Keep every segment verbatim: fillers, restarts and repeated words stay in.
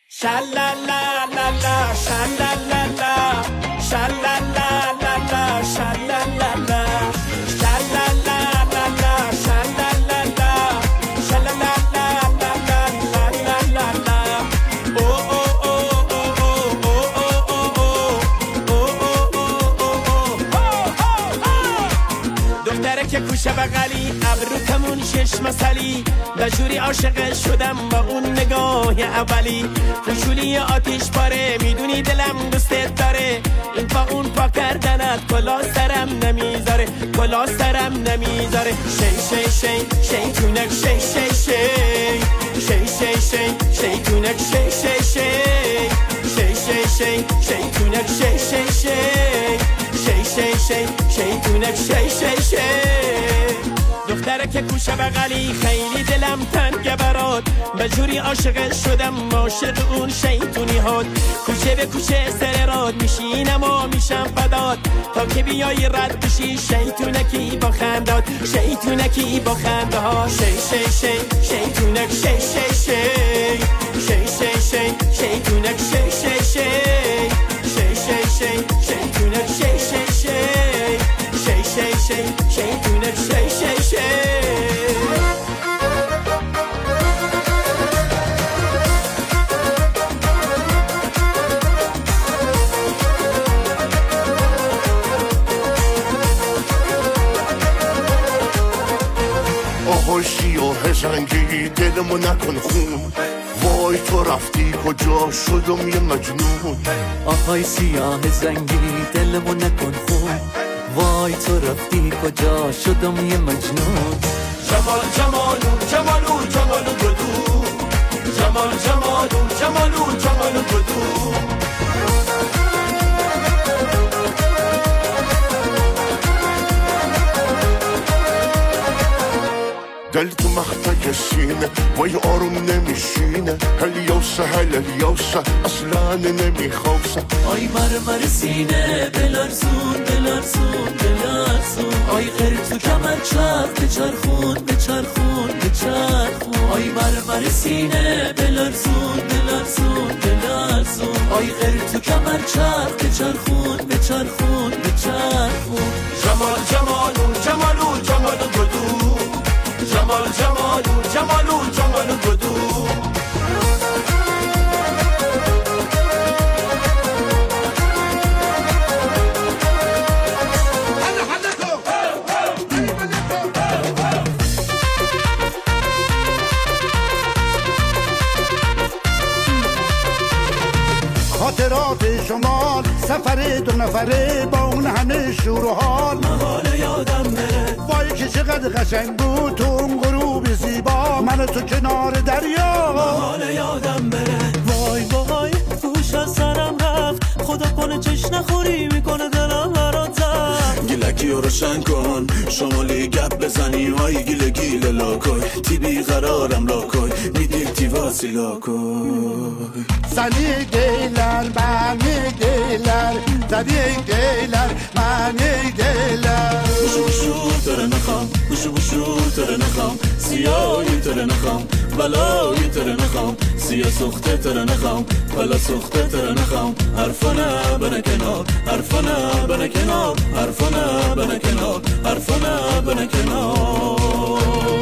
Sha-la-la-la-la, sha-la-la-la, sha-la-la-la-la, sha-la-la-la, sha-la-la-la-la, sha-la-la-la, sha-la-la-la-la-la-la-la-la. Oh oh oh oh oh oh oh oh oh. دختره که کوشه بغلی ابرو تمون شش مسلی بجوری عاشق شدم با اون نگاه اولی خوشولی آتیش پاره میدونی دلم دوستت داره این پا اون پا کردنت کلا سرم نمیذاره کلا سرم نمیذاره شی شی شی شی تونک شی شی شی شی شی شی شی تونک شی شی شی شی شی شی شی تونک شی شی شی شی شی شی شی تونک شی شی شی دختره که کوشه بغلی خیلی دلم تنگه برات بجوری عاشق شدم عاشق اون شیطونی هات کوچه به کوچه سر راد میشینم و میشم فدات تا که بیای رد بشی شیطونکی با خندات شیطونکی با خنده ها شی شی شی شیطونک شی شی شی شی شی شی شیطونک شی شی شی شی شی شی شیطونک شی شی شی شی شی شی شیطونک شی شی شی آهاشی و هزنگی دلمو نکن خون وای تو رفتی کجا شدم یه مجنون آهای سیاه زنگی دلمو نکن خون وای تو رفتی کجا شدم یه مجنون جمال جمالو جمالو جمالو بدو جمال جمالو جمالو جمالو بدو دل تو مختای سینه وای آروم نمیشینه هلیوسه هلیوسه اصلا نمیخواسه آی مرمر سینه بلرزون بلرزون بلرزون آی غیر تو کمر چرخ بچرخون بچرخون بچرخون آی مرمر سینه بلرزون بلرزون بلرزون آی غیر تو کمر چرخ بچرخون بچرخون بچرخون جمال جمالو جمالو جمالو بدو جمال جمالو جمالو جمالو بدو خاطرات شمال سفر دو نفره با اون همه شور و حال حال یادم بره وای که چقدر قشنگ بود تو اون غروب زیبا من تو کنار دریا حال یادم بره وای وای گوش از سرم رفت خدا کنه چش نخوری میکنه دلم برات زد گیلکی رو روشن کن شمالی گپ بزنی های گیل گیل لاکوی تی بی قرارم لاکوی میدیل تی واسی لاکوی Seni geyler, beni geyler Seni geyler, beni geyler بوشو بوشو تره نخوام بوشو بوشو تره نخوام سیاهی تره نخوام بلایی تره نخوام سیاه سخته تره نخوام بلا سخته تره نخوام حرفانه بنه کنار حرفانه بنه کنار حرفانه بنه کنار حرفانه بنه کنار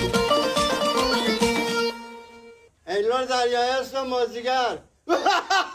ایلور دریای است و مازیگر